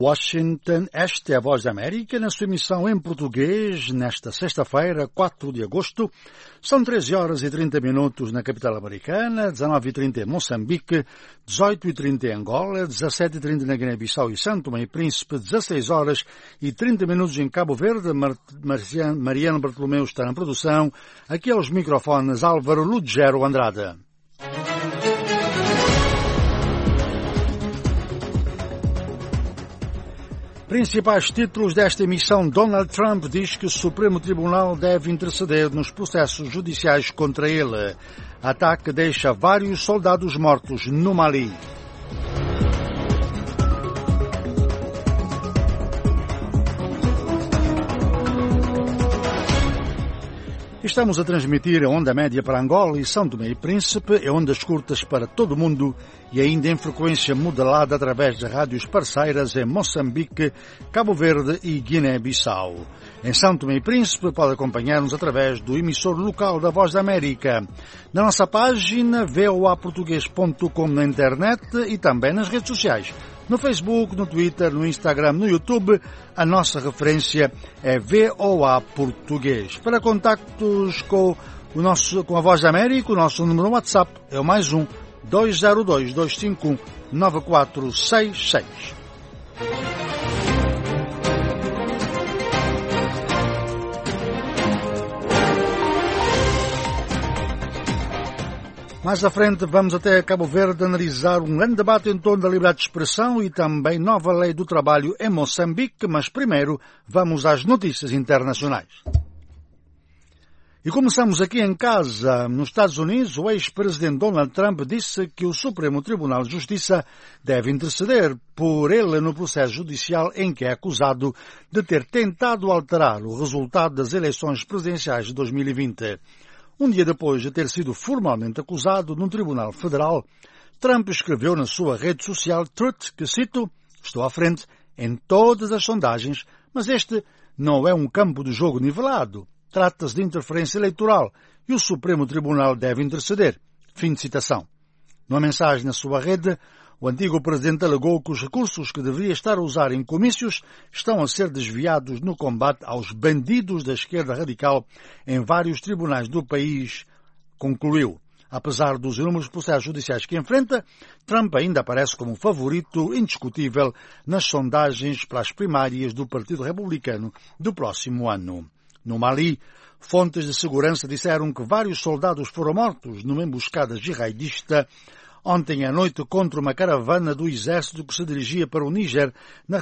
Washington, esta é a Voz da América, na sua emissão em português, nesta sexta-feira, 4 de agosto. São 13 horas e 30 minutos na capital americana, 19h30 em Moçambique, 18h30 em Angola, 17h30 na Guiné-Bissau e São Tomé e Príncipe, 16 horas e 30 minutos em Cabo Verde. Mariano Bartolomeu está na produção. Aqui aos microfones Álvaro Lugero Andrade. Principais títulos desta emissão: Donald Trump diz que o Supremo Tribunal deve interceder nos processos judiciais contra ele. Ataque deixa vários soldados mortos no Mali. Estamos a transmitir a onda média para Angola e São Tomé e Príncipe, e ondas curtas para todo o mundo e ainda em frequência modelada através de rádios parceiras em Moçambique, Cabo Verde e Guiné-Bissau. Em São Tomé e Príncipe pode acompanhar-nos através do emissor local da Voz da América, na nossa página voaportugues.com na internet e também nas redes sociais. No Facebook, no Twitter, no Instagram, no YouTube, a nossa referência é VOA Português. Para contactos com a Voz da América, o nosso número no WhatsApp é o +1 202 251 9466. Mais à frente vamos até Cabo Verde analisar um grande debate em torno da liberdade de expressão e também nova lei do trabalho em Moçambique, mas primeiro vamos às notícias internacionais. E começamos aqui em casa. Nos Estados Unidos, o ex-presidente Donald Trump disse que o Supremo Tribunal de Justiça deve interceder por ele no processo judicial em que é acusado de ter tentado alterar o resultado das eleições presidenciais de 2020. Um dia depois de ter sido formalmente acusado num tribunal federal, Trump escreveu na sua rede social Truth, que cito, "Estou à frente em todas as sondagens, mas este não é um campo de jogo nivelado. Trata-se de interferência eleitoral e o Supremo Tribunal deve interceder." Fim de citação. Numa mensagem na sua rede, o antigo presidente alegou que os recursos que deveria estar a usar em comícios estão a ser desviados no combate aos bandidos da esquerda radical em vários tribunais do país. Concluiu. Apesar dos inúmeros processos judiciais que enfrenta, Trump ainda aparece como um favorito indiscutível nas sondagens para as primárias do Partido Republicano do próximo ano. No Mali, fontes de segurança disseram que vários soldados foram mortos numa emboscada jihadista ontem à noite contra uma caravana do exército que se dirigia para o Níger,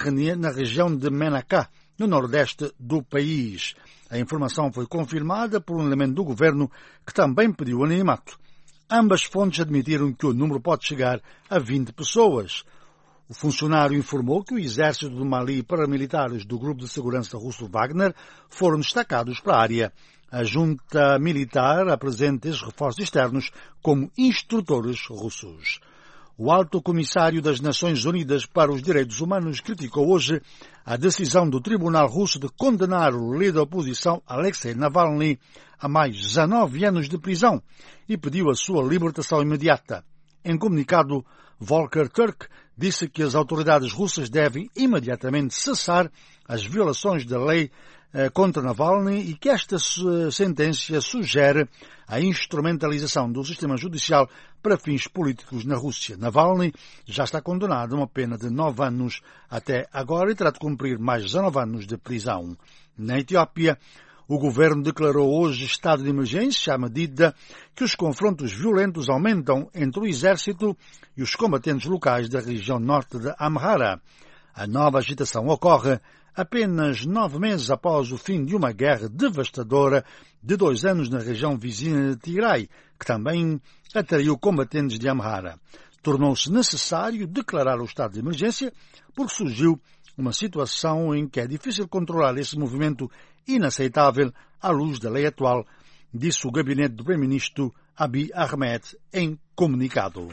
na região de Menaka, no nordeste do país. A informação foi confirmada por um elemento do governo que também pediu anonimato. Ambas fontes admitiram que o número pode chegar a 20 pessoas. O funcionário informou que o exército do Mali e paramilitares do grupo de segurança russo Wagner foram destacados para a área. A junta militar apresenta esses reforços externos como instrutores russos. O alto comissário das Nações Unidas para os Direitos Humanos criticou hoje a decisão do Tribunal Russo de condenar o líder da oposição Alexei Navalny a mais 19 anos de prisão e pediu a sua libertação imediata. Em comunicado, Volker Turk disse que as autoridades russas devem imediatamente cessar as violações da lei contra Navalny e que esta sentença sugere a instrumentalização do sistema judicial para fins políticos na Rússia. Navalny já está condenado a uma pena de 9 anos até agora e terá de cumprir mais 19 anos de prisão. Na Etiópia, o governo declarou hoje estado de emergência à medida que os confrontos violentos aumentam entre o exército e os combatentes locais da região norte de Amhara. A nova agitação ocorre apenas 9 meses após o fim de uma guerra devastadora de 2 anos na região vizinha de Tigray, que também atraiu combatentes de Amhara. Tornou-se necessário declarar o estado de emergência porque surgiu uma situação em que é difícil controlar esse movimento inaceitável à luz da lei atual, disse o gabinete do primeiro-ministro Abiy Ahmed em comunicado.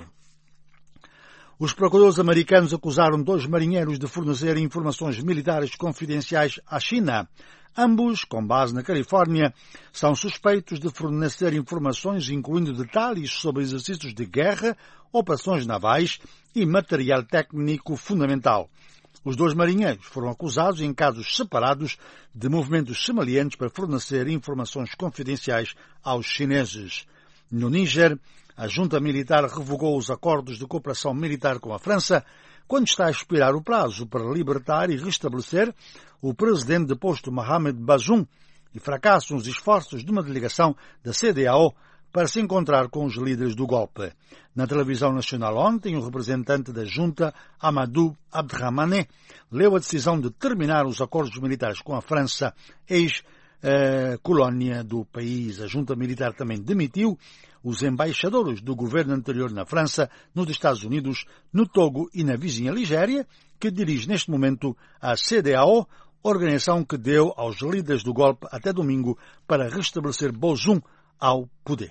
Os procuradores americanos acusaram 2 marinheiros de fornecer informações militares confidenciais à China. Ambos, com base na Califórnia, são suspeitos de fornecer informações incluindo detalhes sobre exercícios de guerra, operações navais e material técnico fundamental. Os 2 marinheiros foram acusados em casos separados de movimentos semelhantes para fornecer informações confidenciais aos chineses. No Níger, a junta militar revogou os acordos de cooperação militar com a França quando está a expirar o prazo para libertar e restabelecer o presidente deposto Mohamed Bazoum e fracassam os esforços de uma delegação da CEDEAO para se encontrar com os líderes do golpe. Na televisão nacional ontem, o representante da junta, Amadou Abdrahmane, leu a decisão de terminar os acordos militares com a França, ex-colónia do país. A junta militar também demitiu os embaixadores do governo anterior na França, nos Estados Unidos, no Togo e na vizinha Nigéria, que dirige neste momento a CEDEAO, organização que deu aos líderes do golpe até domingo para restabelecer Bazoum ao poder.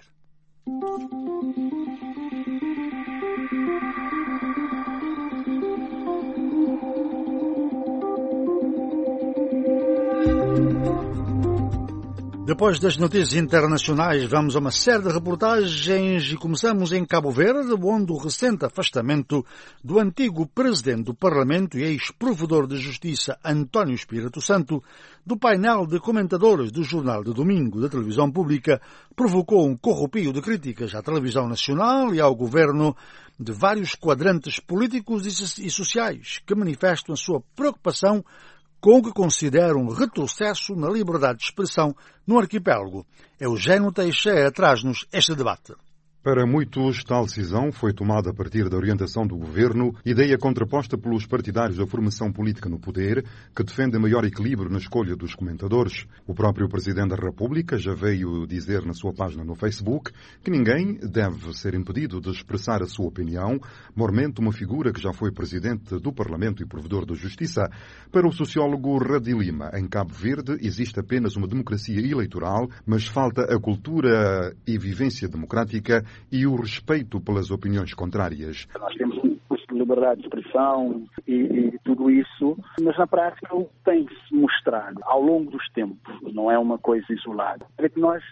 Depois das notícias internacionais, vamos a uma série de reportagens e começamos em Cabo Verde, onde o recente afastamento do antigo presidente do Parlamento e ex-provedor de Justiça António Espírito Santo do painel de comentadores do Jornal de Domingo da televisão pública provocou um corrupio de críticas à televisão nacional e ao governo de vários quadrantes políticos e sociais que manifestam a sua preocupação com o que consideram um retrocesso na liberdade de expressão no arquipélago. Eugênio Teixeira traz-nos este debate. Para muitos, tal decisão foi tomada a partir da orientação do governo, ideia contraposta pelos partidários da formação política no poder, que defende maior equilíbrio na escolha dos comentadores. O próprio Presidente da República já veio dizer na sua página no Facebook que ninguém deve ser impedido de expressar a sua opinião, mormente uma figura que já foi Presidente do Parlamento e Provedor da Justiça. Para o sociólogo Radi Lima, em Cabo Verde existe apenas uma democracia eleitoral, mas falta a cultura e vivência democrática e o respeito pelas opiniões contrárias. Nós temos um curso de liberdade de expressão e tudo isso, mas na prática tem-se mostrado ao longo dos tempos, não é uma coisa isolada, é que nós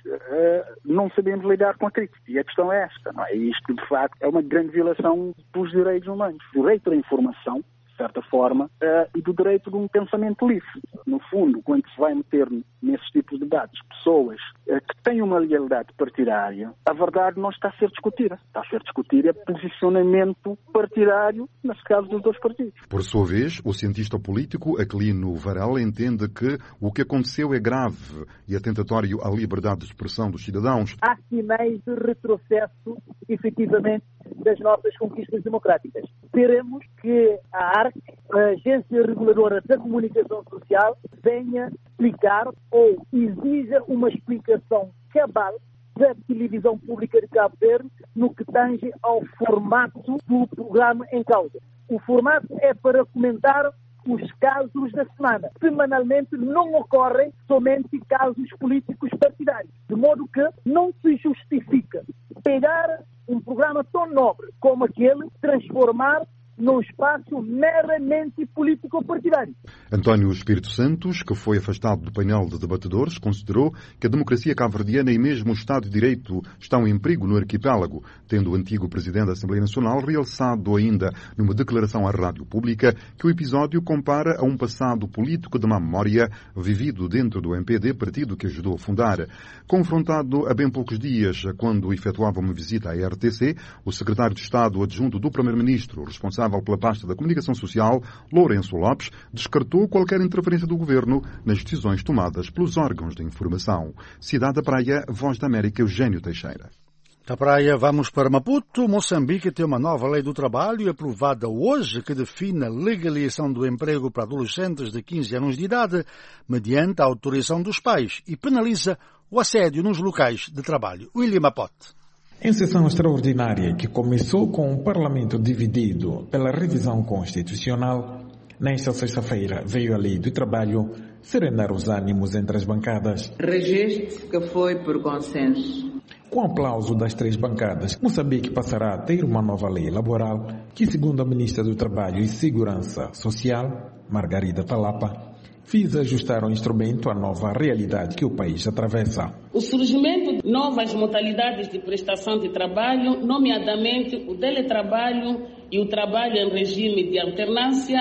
não sabemos lidar com a crítica. E a questão é esta, não é? E isto, de facto, é uma grande violação dos direitos humanos. O direito à informação, de certa forma, e do direito de um pensamento livre. No fundo, quando se vai meter nesses tipos de debates pessoas que têm uma lealdade partidária, a verdade não está a ser discutida. Está a ser discutido é posicionamento partidário, nesse caso dos 2 partidos. Por sua vez, o cientista político Aquilino Varela entende que o que aconteceu é grave e atentatório à liberdade de expressão dos cidadãos. Há sinais de retrocesso, efetivamente, das nossas conquistas democráticas. Esperemos que a ARC, a Agência Reguladora da Comunicação Social, venha explicar ou exija uma explicação cabal da televisão pública de Cabo Verde no que tange ao formato do programa em causa. O formato é para comentar os casos da semana. Semanalmente não ocorrem somente casos políticos partidários, de modo que não se justifica pegar um programa tão nobre como aquele, transformar num espaço meramente político-partidário. António Espírito Santos, que foi afastado do painel de debatedores, considerou que a democracia cabo-verdiana e mesmo o Estado de Direito estão em perigo no arquipélago, tendo o antigo Presidente da Assembleia Nacional realçado ainda numa declaração à rádio pública que o episódio compara a um passado político de má memória vivido dentro do MPD, partido que ajudou a fundar. Confrontado há bem poucos dias, quando efetuava uma visita à RTC, o secretário de Estado adjunto do Primeiro-Ministro, responsável pela pasta da comunicação social, Lourenço Lopes, descartou qualquer interferência do governo nas decisões tomadas pelos órgãos de informação. Cidade da Praia, Voz da América, Eugênio Teixeira. Da Praia, vamos para Maputo. Moçambique tem uma nova lei do trabalho aprovada hoje que define a legalização do emprego para adolescentes de 15 anos de idade mediante a autorização dos pais e penaliza o assédio nos locais de trabalho. William Apote. Em sessão extraordinária que começou com o Parlamento dividido pela revisão constitucional, nesta sexta-feira veio a Lei do Trabalho serenar os ânimos entre as bancadas. Registro que foi por consenso. Com aplauso das 3 bancadas, Moçambique passará a ter uma nova lei laboral que, segundo a Ministra do Trabalho e Segurança Social, Margarida Talapa, visa ajustar o instrumento à nova realidade que o país atravessa. O surgimento de novas modalidades de prestação de trabalho, nomeadamente o teletrabalho e o trabalho em regime de alternância,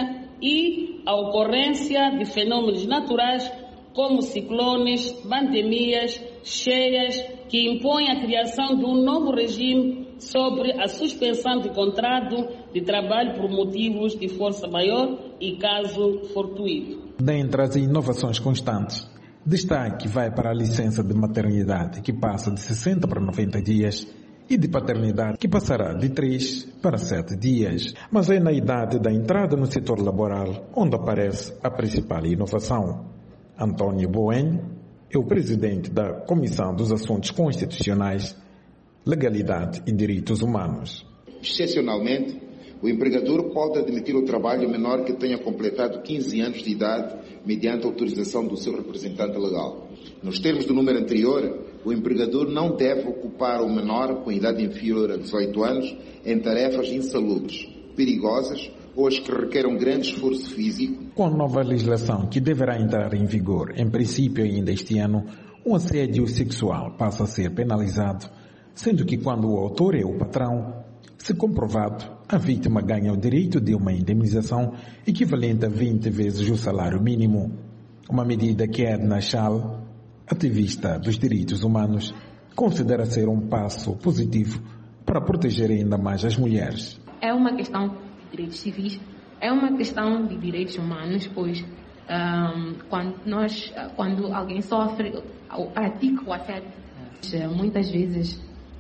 e a ocorrência de fenômenos naturais como ciclones, pandemias, cheias, que impõem a criação de um novo regime sobre a suspensão de contrato de trabalho por motivos de força maior e caso fortuito. Dentre as inovações constantes, destaque vai para a licença de maternidade, que passa de 60 para 90 dias, e de paternidade, que passará de 3 para 7 dias. Mas é na idade da entrada no setor laboral onde aparece a principal inovação. Antônio Bueno é o presidente da Comissão dos Assuntos Constitucionais, Legalidade e Direitos Humanos. Excepcionalmente, o empregador pode admitir o trabalho menor que tenha completado 15 anos de idade mediante autorização do seu representante legal. Nos termos do número anterior, o empregador não deve ocupar o menor com idade inferior a 18 anos em tarefas insalubres, perigosas ou as que requeram grande esforço físico. Com a nova legislação que deverá entrar em vigor, em princípio ainda este ano, um assédio sexual passa a ser penalizado, sendo que quando o autor é o patrão, se comprovado, a vítima ganha o direito de uma indemnização equivalente a 20 vezes o salário mínimo. Uma medida que Edna Schall, ativista dos direitos humanos, considera ser um passo positivo para proteger ainda mais as mulheres. É uma questão de direitos civis, é uma questão de direitos humanos, pois quando alguém sofre ou pratica o assédio, muitas vezes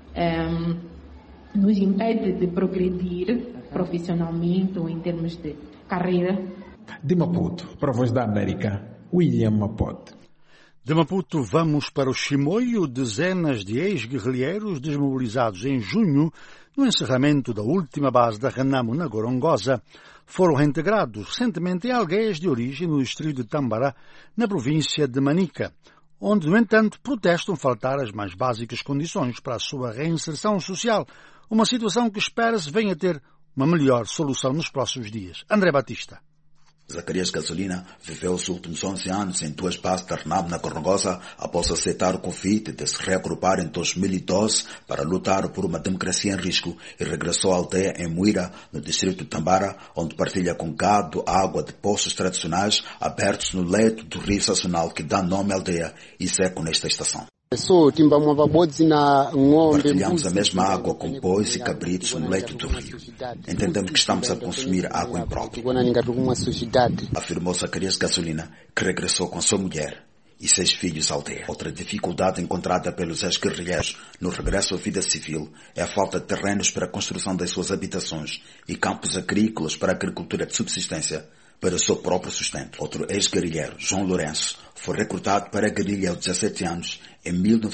nos impede de progredir profissionalmente ou em termos de carreira. De Maputo, para a Voz da América, William Mapote. De Maputo vamos para o Chimoio. Dezenas de ex-guerrilheiros desmobilizados em junho, no encerramento da última base da Renamo na Gorongosa, foram reintegrados recentemente em aldeias de origem no distrito de Tambara, na província de Manica, onde, no entanto, protestam faltar as mais básicas condições para a sua reinserção social, uma situação que espera-se venha a ter uma melhor solução nos próximos dias. André Batista. Zacarias Gasolina viveu os últimos 11 anos em 2 bases da Renamo na Gorongosa após aceitar o convite de se reagrupar em 2012 para lutar por uma democracia em risco e regressou à aldeia em Muira, no distrito de Tambara, onde partilha com gado água de poços tradicionais abertos no leito do rio sazonal que dá nome à aldeia e seco nesta estação. Partilhamos a mesma água com bois e cabritos no leito do rio. Entendemos que estamos a consumir água imprópria, afirmou Zacarias Gasolina, que regressou com sua mulher e 6 filhos à aldeia. Outra dificuldade encontrada pelos ex-guerrilheiros no regresso à vida civil é a falta de terrenos para a construção das suas habitações e campos agrícolas para a agricultura de subsistência, para o seu próprio sustento. Outro ex-guerrilheiro, João Lourenço, foi recrutado para a guerrilha aos 17 anos, em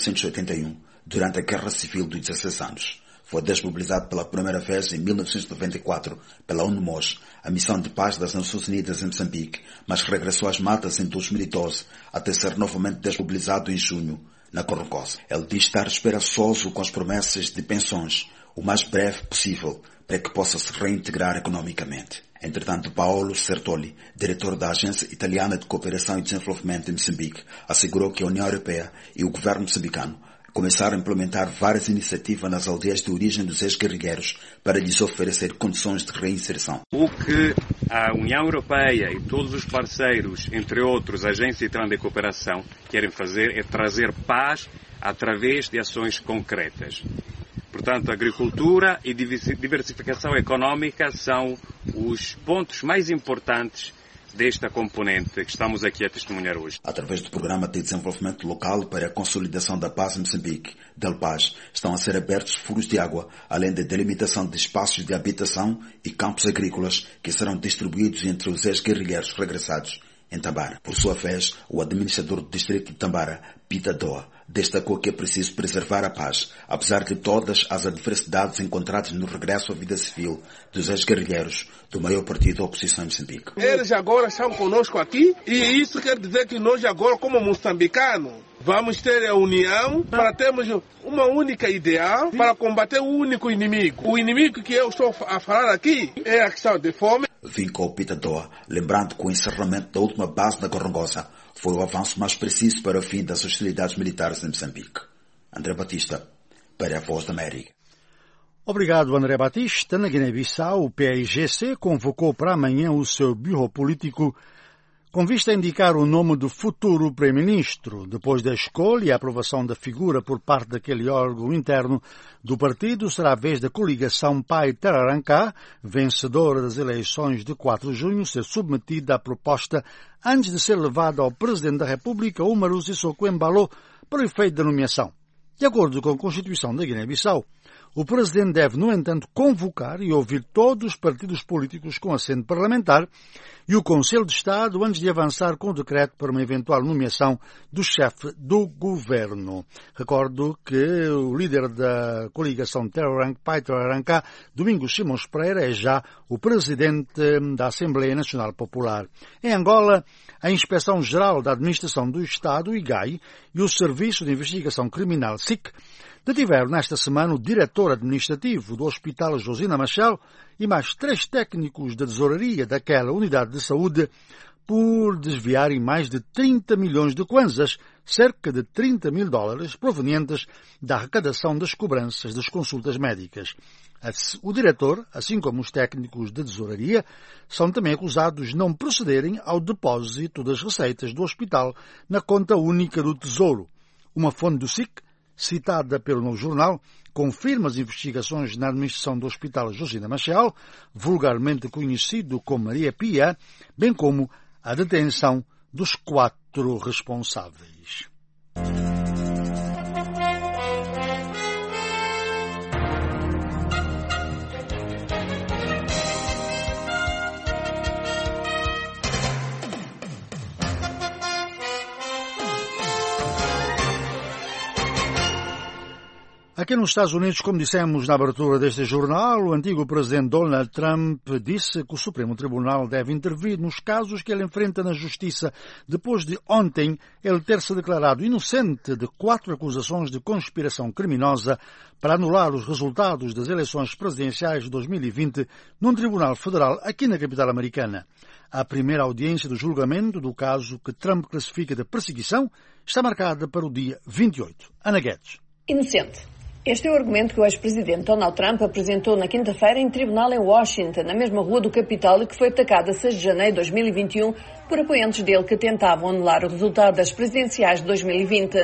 1981, durante a Guerra Civil dos 16 anos. Foi desmobilizado pela primeira vez em 1994 pela UNMOS, a Missão de Paz das Nações Unidas em Moçambique, mas regressou às matas em 2012, até ser novamente desmobilizado em junho, na Gorongosa. Ele diz estar esperançoso com as promessas de pensões, o mais breve possível, para que possa se reintegrar economicamente. Entretanto, Paolo Sertoli, diretor da Agência Italiana de Cooperação e Desenvolvimento em Moçambique, assegurou que a União Europeia e o governo moçambicano começaram a implementar várias iniciativas nas aldeias de origem dos ex-guerrilheiros para lhes oferecer condições de reinserção. O que a União Europeia e todos os parceiros, entre outros, a Agência Italiana de Cooperação, querem fazer é trazer paz através de ações concretas. Portanto, agricultura e diversificação econômica são os pontos mais importantes desta componente que estamos aqui a testemunhar hoje. Através do Programa de Desenvolvimento Local para a Consolidação da Paz em Moçambique, DELPAZ, estão a ser abertos furos de água, além da delimitação de espaços de habitação e campos agrícolas que serão distribuídos entre os ex-guerrilheiros regressados em Tambara. Por sua vez, o administrador do distrito de Tambara, Pita Doa, destacou que é preciso preservar a paz, apesar de todas as adversidades encontradas no regresso à vida civil dos ex-guerrilheiros do maior partido da oposição em Moçambique. Eles agora estão conosco aqui e isso quer dizer que nós agora, como moçambicanos, vamos ter a união para termos uma única ideia para combater o único inimigo. O inimigo que eu estou a falar aqui é a questão de fome. Vincou Pita Doa, lembrando que o encerramento da última base na Gorongosa foi o avanço mais preciso para o fim das hostilidades militares em Moçambique. André Batista, para a Voz da América. Obrigado, André Batista. Na Guiné-Bissau, o PAIGC convocou para amanhã o seu bureau político com vista a indicar o nome do futuro Primeiro-Ministro. Depois da escolha e a aprovação da figura por parte daquele órgão interno do partido, será a vez da coligação Pai Tararanká, vencedora das eleições de 4 de junho, ser submetida à proposta antes de ser levada ao Presidente da República, Umaru Sissoko Embalo, para o efeito da nomeação. De acordo com a Constituição da Guiné-Bissau, o Presidente deve, no entanto, convocar e ouvir todos os partidos políticos com assento parlamentar e o Conselho de Estado antes de avançar com o decreto para uma eventual nomeação do chefe do governo. Recordo que o líder da coligação Pai Tararanká, Domingos Simões Pereira, é já o Presidente da Assembleia Nacional Popular. Em Angola, a Inspeção-Geral da Administração do Estado, IGAI, e o Serviço de Investigação Criminal, SIC, detiveram nesta semana o diretor administrativo do Hospital Josina Machel e mais 3 técnicos da tesouraria daquela unidade de saúde por desviarem mais de 30 milhões de kwanzas, cerca de $30 mil, provenientes da arrecadação das cobranças das consultas médicas. O diretor, assim como os técnicos de tesouraria, são também acusados de não procederem ao depósito das receitas do hospital na conta única do Tesouro. Uma fonte do SIC, citada pelo Novo Jornal, confirma as investigações na administração do Hospital Josina Machel, vulgarmente conhecido como Maria Pia, bem como a detenção dos 4 responsáveis. Aqui nos Estados Unidos, como dissemos na abertura deste jornal, o antigo presidente Donald Trump disse que o Supremo Tribunal deve intervir nos casos que ele enfrenta na Justiça, depois de ontem ele ter-se declarado inocente de 4 acusações de conspiração criminosa para anular os resultados das eleições presidenciais de 2020 num tribunal federal aqui na capital americana. A primeira audiência do julgamento do caso que Trump classifica de perseguição está marcada para o dia 28. Ana Guedes. Inocente. Este é o argumento que o ex-presidente Donald Trump apresentou na quinta-feira em tribunal em Washington, na mesma rua do Capitólio que foi atacada a 6 de janeiro de 2021 por apoiantes dele que tentavam anular o resultado das presidenciais de 2020.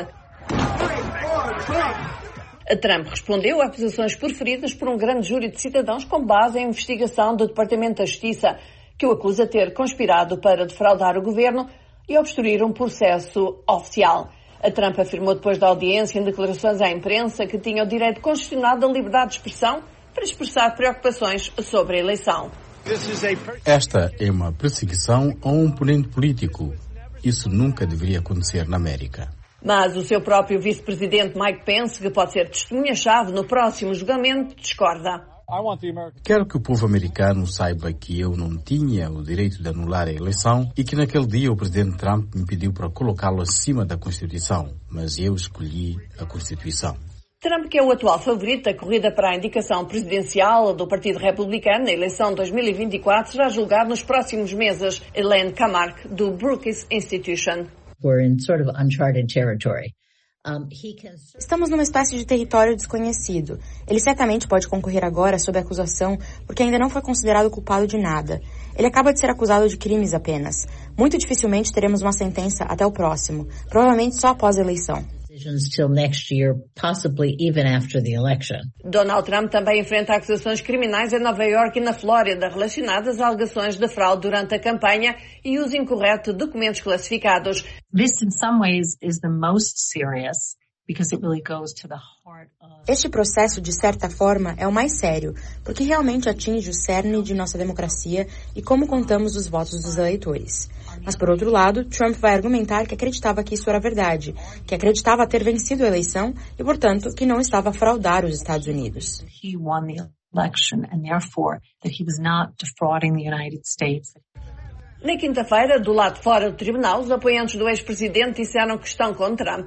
A Trump respondeu a acusações proferidas por um grande júri de cidadãos com base em investigação do Departamento da Justiça, que o acusa de ter conspirado para defraudar o governo e obstruir um processo oficial. A Trump afirmou depois da audiência em declarações à imprensa que tinha o direito constitucional da liberdade de expressão para expressar preocupações sobre a eleição. Esta é uma perseguição a um oponente político. Isso nunca deveria acontecer na América. Mas o seu próprio vice-presidente Mike Pence, que pode ser testemunha-chave no próximo julgamento, discorda. Quero que o povo americano saiba que eu não tinha o direito de anular a eleição e que naquele dia o presidente Trump me pediu para colocá-lo acima da Constituição, mas eu escolhi a Constituição. Trump, que é o atual favorito da corrida para a indicação presidencial do Partido Republicano na eleição de 2024, será julgado nos próximos meses. Elaine Kamarck, do Brookings Institution. We're in sort of uncharted territory. Estamos numa espécie de território desconhecido. Ele certamente pode concorrer agora sob acusação porque ainda não foi considerado culpado de nada. Ele acaba de ser acusado de crimes apenas. Muito dificilmente teremos uma sentença até o próximo, provavelmente só após a eleição. Donald Trump também enfrenta acusações criminais em Nova York e na Flórida relacionadas a alegações de fraude durante a campanha e uso incorreto de documentos classificados. Este processo, de certa forma, é o mais sério, porque realmente atinge o cerne de nossa democracia e como contamos os votos dos eleitores. Mas, por outro lado, Trump vai argumentar que acreditava que isso era verdade, que acreditava ter vencido a eleição e, portanto, que não estava a fraudar os Estados Unidos. Na quinta-feira, do lado de fora do tribunal, os apoiantes do ex-presidente disseram que estão com Trump.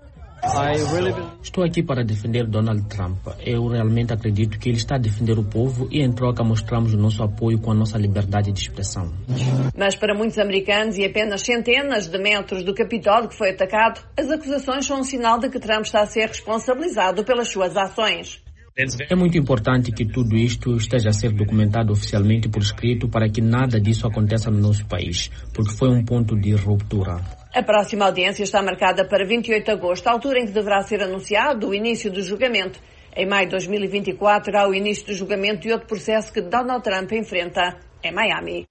Estou aqui para defender Donald Trump. Eu realmente acredito que ele está a defender o povo e em troca mostramos o nosso apoio com a nossa liberdade de expressão. Mas para muitos americanos e apenas centenas de metros do Capitólio que foi atacado, as acusações são um sinal de que Trump está a ser responsabilizado pelas suas ações. É muito importante que tudo isto esteja a ser documentado oficialmente por escrito para que nada disso aconteça no nosso país, porque foi um ponto de ruptura. A próxima audiência está marcada para 28 de agosto, a altura em que deverá ser anunciado o início do julgamento. Em maio de 2024 há o início do julgamento de outro processo que Donald Trump enfrenta em Miami.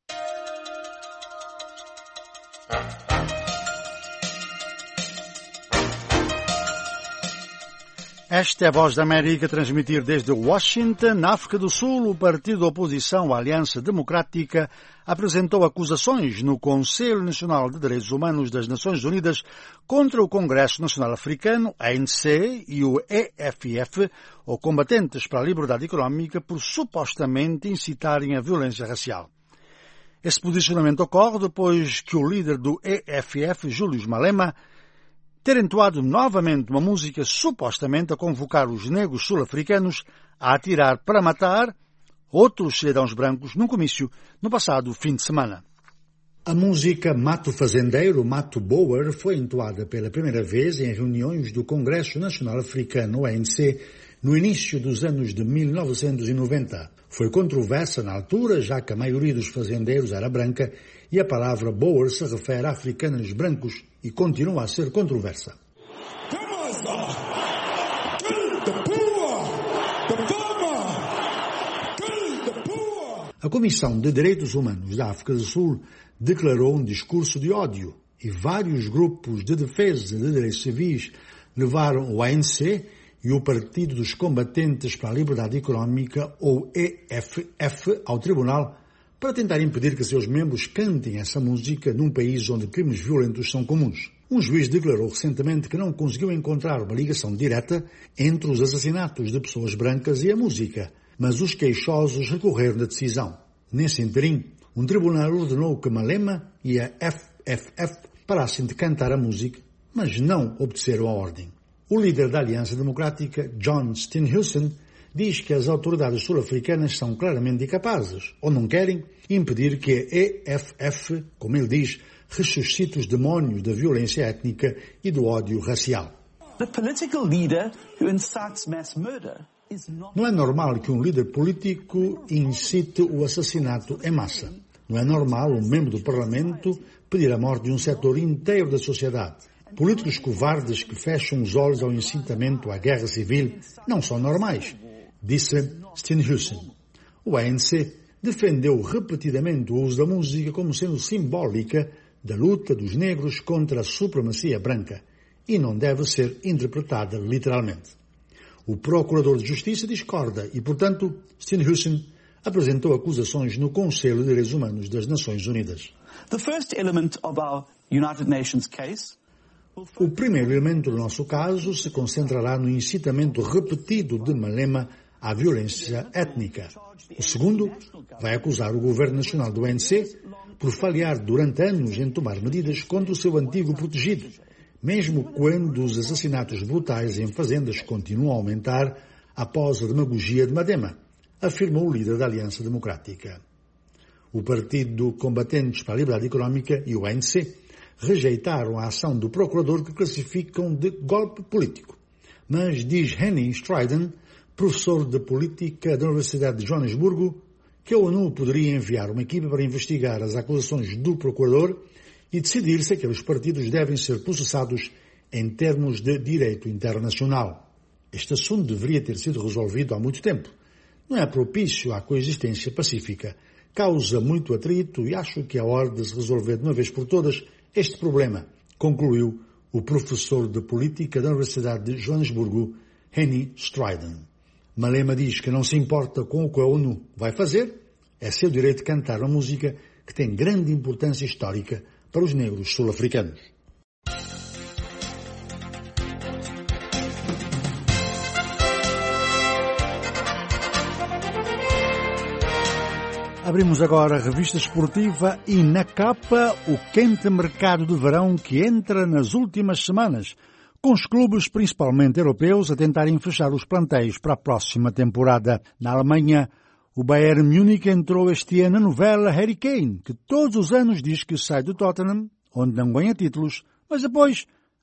Esta é a Voz da América a transmitir desde Washington. Na África do Sul, o partido da oposição, a Aliança Democrática, apresentou acusações no Conselho Nacional de Direitos Humanos das Nações Unidas contra o Congresso Nacional Africano, ANC, e o EFF, ou Combatentes para a Liberdade Económica, por supostamente incitarem a violência racial. Esse posicionamento ocorre depois que o líder do EFF, Julius Malema, ter entoado novamente uma música supostamente a convocar os negros sul-africanos a atirar para matar outros cidadãos brancos num comício no passado fim de semana. A música Mato Fazendeiro, Mato Boer, foi entoada pela primeira vez em reuniões do Congresso Nacional Africano, ANC, no início dos anos de 1990. Foi controversa na altura, já que a maioria dos fazendeiros era branca e a palavra Boer se refere a africanos brancos e continua a ser controversa. A Comissão de Direitos Humanos da África do Sul declarou um discurso de ódio e vários grupos de defesa de direitos civis levaram o ANC e o Partido dos Combatentes para a Liberdade Económica, ou EFF, ao tribunal para tentar impedir que seus membros cantem essa música num país onde crimes violentos são comuns. Um juiz declarou recentemente que não conseguiu encontrar uma ligação direta entre os assassinatos de pessoas brancas e a música, mas os queixosos recorreram da decisão. Nesse interim, um tribunal ordenou que Malema e a FFF parassem de cantar a música, mas não obedeceram a ordem. O líder da Aliança Democrática, John Steenhuisen, diz que as autoridades sul-africanas são claramente incapazes, ou não querem, impedir que a EFF, como ele diz, ressuscite os demónios da violência étnica e do ódio racial. Não é normal que um líder político incite o assassinato em massa. Não é normal um membro do Parlamento pedir a morte de um setor inteiro da sociedade. Políticos covardes que fecham os olhos ao incitamento à guerra civil não são normais, disse Steenhuisen. O ANC defendeu repetidamente o uso da música como sendo simbólica da luta dos negros contra a supremacia branca e não deve ser interpretada literalmente. O Procurador de Justiça discorda e, portanto, Steenhuisen apresentou acusações no Conselho de Direitos Humanos das Nações Unidas. O primeiro elemento do nosso caso se concentrará no incitamento repetido de Malema à violência étnica. O segundo vai acusar o governo nacional do ANC por falhar durante anos em tomar medidas contra o seu antigo protegido, mesmo quando os assassinatos brutais em fazendas continuam a aumentar após a demagogia de Malema, afirmou o líder da Aliança Democrática. O Partido Combatentes para a Liberdade Económica e o ANC rejeitaram a ação do procurador que classificam de golpe político. Mas, diz Henny Stryden, professor de política da Universidade de Joanesburgo, que a ONU poderia enviar uma equipe para investigar as acusações do procurador e decidir se aqueles partidos devem ser processados em termos de direito internacional. Este assunto deveria ter sido resolvido há muito tempo. Não é propício à coexistência pacífica. Causa muito atrito e acho que é hora de se resolver de uma vez por todas este problema, concluiu o professor de política da Universidade de Joanesburgo, Henny Stryden. Malema diz que não se importa com o que a ONU vai fazer, é seu direito de cantar uma música que tem grande importância histórica para os negros sul-africanos. Abrimos agora a revista esportiva e na capa o quente mercado de verão que entra nas últimas semanas, com os clubes principalmente europeus a tentarem fechar os plantéis para a próxima temporada. Na Alemanha, o Bayern Munique entrou este ano na novela Harry Kane, que todos os anos diz que sai do Tottenham, onde não ganha títulos, mas depois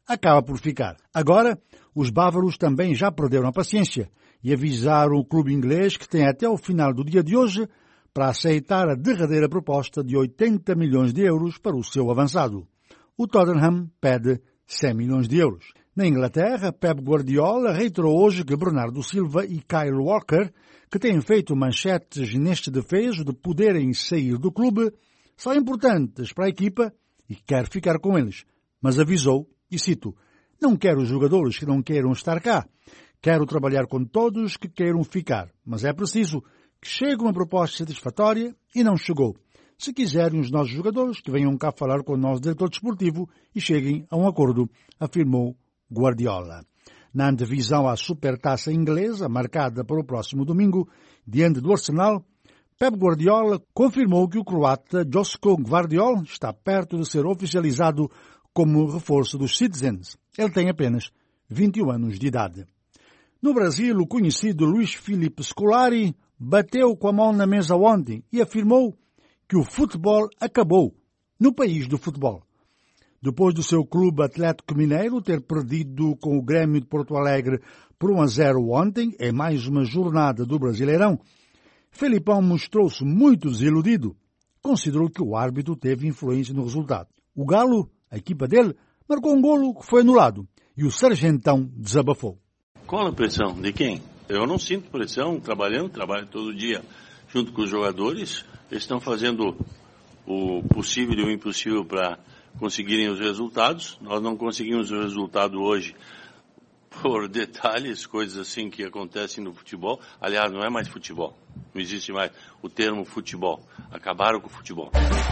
acaba por ficar. Agora, os bávaros também já perderam a paciência e avisaram o clube inglês que tem até o final do dia de hoje para aceitar a derradeira proposta de 80 milhões de euros para o seu avançado. O Tottenham pede 100 milhões de euros. Na Inglaterra, Pep Guardiola reiterou hoje que Bernardo Silva e Kyle Walker, que têm feito manchetes neste defeso de poderem sair do clube, são importantes para a equipa e quer ficar com eles. Mas avisou, e cito, não quero jogadores que não queiram estar cá. Quero trabalhar com todos que queiram ficar, mas é preciso que chegue uma proposta satisfatória e não chegou. Se quiserem os nossos jogadores, que venham cá falar com o nosso diretor desportivo e cheguem a um acordo, afirmou Guardiola. Na antevisão à Supertaça inglesa, marcada para o próximo domingo, diante do Arsenal, Pep Guardiola confirmou que o croata Josko Gvardiol está perto de ser oficializado como reforço dos Citizens. Ele tem apenas 21 anos de idade. No Brasil, o conhecido Luiz Felipe Scolari bateu com a mão na mesa ontem e afirmou que o futebol acabou no país do futebol. Depois do seu clube Atlético Mineiro ter perdido com o Grêmio de Porto Alegre por 1-0 ontem, em mais uma jornada do Brasileirão, Felipão mostrou-se muito desiludido. Considerou que o árbitro teve influência no resultado. O Galo, a equipa dele, marcou um golo que foi anulado e o Sargentão desabafou. Qual a pressão? De quem? Eu não sinto pressão, trabalho todo dia junto com os jogadores. Eles estão fazendo o possível e o impossível para conseguirem os resultados. Nós não conseguimos o resultado hoje por detalhes, coisas assim que acontecem no futebol. Aliás, não é mais futebol. Não existe mais o termo futebol. Acabaram com o futebol.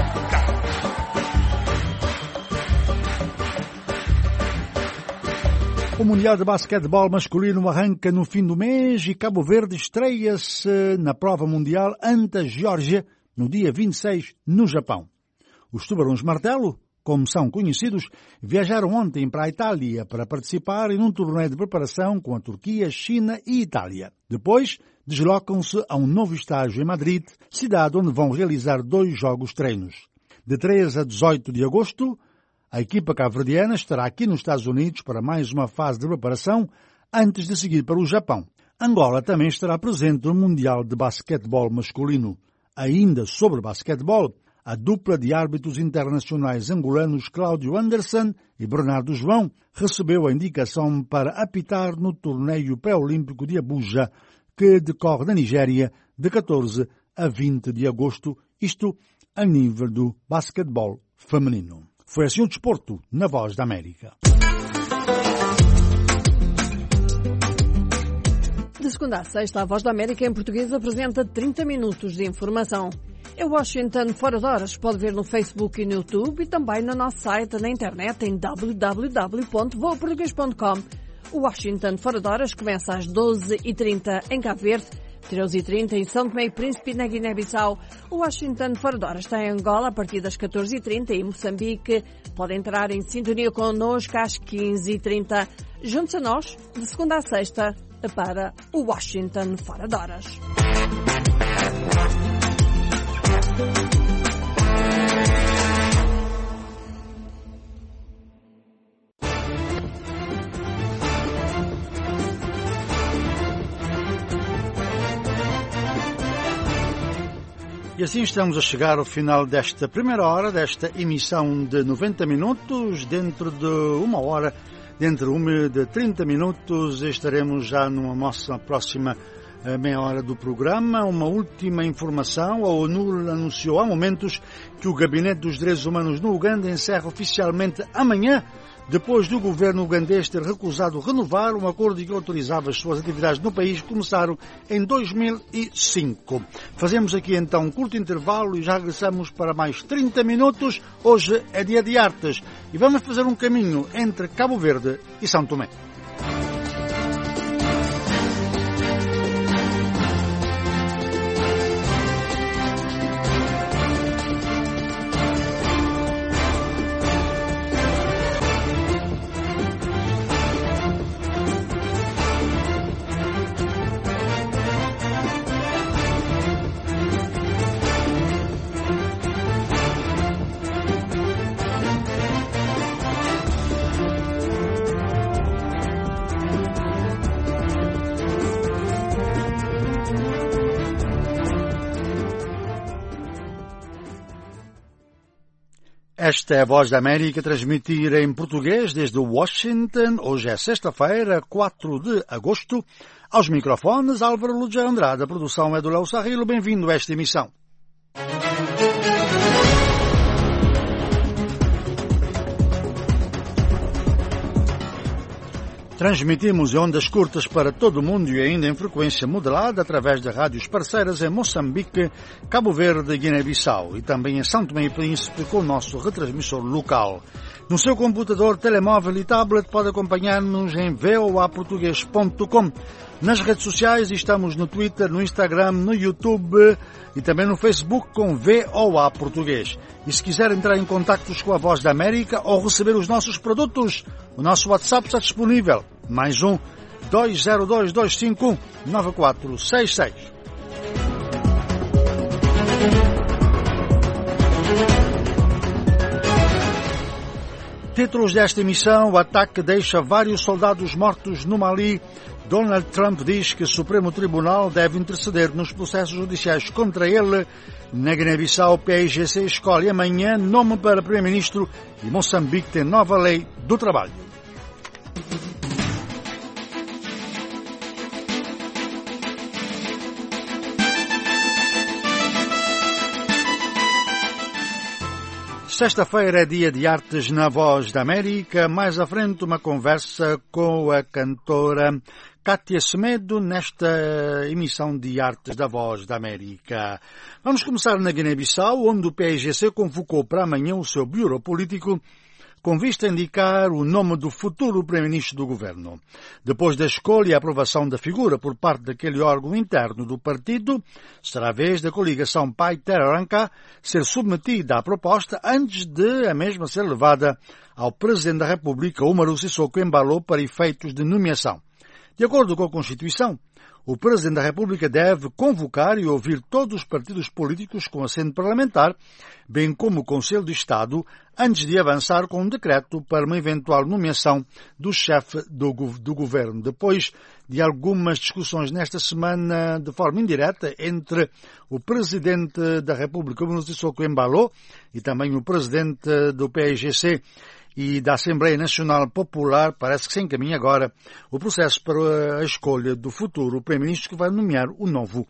O Mundial de Basquetebol masculino arranca no fim do mês e Cabo Verde estreia-se na prova mundial ante a Geórgia no dia 26 no Japão. Os Tubarões Martelo, como são conhecidos, viajaram ontem para a Itália para participarem num torneio de preparação com a Turquia, China e Itália. Depois, deslocam-se a um novo estágio em Madrid, cidade onde vão realizar 2 jogos-treinos. De 3 a 18 de agosto, a equipa cabo-verdiana estará aqui nos Estados Unidos para mais uma fase de preparação antes de seguir para o Japão. Angola também estará presente no Mundial de Basquetebol masculino. Ainda sobre basquetebol, a dupla de árbitros internacionais angolanos Cláudio Anderson e Bernardo João recebeu a indicação para apitar no torneio pré-olímpico de Abuja, que decorre na Nigéria de 14 a 20 de agosto, isto a nível do basquetebol feminino. Foi assim o desporto na Voz da América. De segunda a sexta, a Voz da América em português apresenta 30 minutos de informação. É Washington Fora de Horas. Pode ver no Facebook e no YouTube e também no nosso site na internet em www.voaportugues.com. O Washington Fora de Horas começa às 12h30 em Cabo Verde, 13h30 em São Tomé e Príncipe na Guiné-Bissau. O Washington Fora de Horas está em Angola a partir das 14h30 e em Moçambique. Pode entrar em sintonia connosco às 15h30. Junte-se a nós de segunda a sexta para o Washington Fora de Horas. E assim estamos a chegar ao final desta primeira hora, desta emissão de 90 minutos. Dentro de uma hora, dentro de 30 minutos, estaremos já numa nossa próxima meia hora do programa. Uma última informação: a ONU anunciou há momentos que o Gabinete dos Direitos Humanos no Uganda encerra oficialmente amanhã, depois do governo ugandês ter recusado renovar um acordo que autorizava as suas atividades no país que começaram em 2005. Fazemos aqui então um curto intervalo e já regressamos para mais 30 minutos. Hoje é dia de artes e vamos fazer um caminho entre Cabo Verde e São Tomé. Esta é a Voz da América, transmitir em português desde Washington. Hoje é sexta-feira, 4 de agosto. Aos microfones, Álvaro Lúcia Andrade. A produção é do Léo Sarrilo. Bem-vindo a esta emissão. Transmitimos em ondas curtas para todo o mundo e ainda em frequência modulada através de rádios parceiras em Moçambique, Cabo Verde e Guiné-Bissau e também em São Tomé e Príncipe com o nosso retransmissor local. No seu computador, telemóvel e tablet pode acompanhar-nos em voaportugues.com. Nas redes sociais estamos no Twitter, no Instagram, no YouTube e também no Facebook com VOA Português. E se quiser entrar em contactos com a Voz da América ou receber os nossos produtos, o nosso WhatsApp está disponível. Mais 202-251-9466. Títulos desta emissão: o ataque deixa vários soldados mortos no Mali. Donald Trump diz que o Supremo Tribunal deve interceder nos processos judiciais contra ele. Na Guiné-Bissau, o PAIGC escolhe amanhã nome para Primeiro-Ministro e Moçambique tem nova lei do trabalho. Sexta-feira é dia de artes na Voz da América. Mais à frente, uma conversa com a cantora Cátia Semedo nesta emissão de artes da Voz da América. Vamos começar na Guiné-Bissau, onde o PAIGC convocou para amanhã o seu bureau político com vista a indicar o nome do futuro Primeiro-Ministro do Governo. Depois da escolha e aprovação da figura por parte daquele órgão interno do partido, será a vez da coligação Pai Terra Arranca ser submetida à proposta antes de a mesma ser levada ao Presidente da República, Umaru Sissoko Embalo, para efeitos de nomeação. De acordo com a Constituição, o Presidente da República deve convocar e ouvir todos os partidos políticos com assento parlamentar, bem como o Conselho de Estado, antes de avançar com um decreto para uma eventual nomeação do chefe do governo. Depois de algumas discussões nesta semana de forma indireta entre o Presidente da República, Umaru Sissoko Embalo, e também o Presidente do PAIGC, e da Assembleia Nacional Popular, parece que se encaminha agora o processo para a escolha do futuro Primeiro-Ministro que vai nomear o novo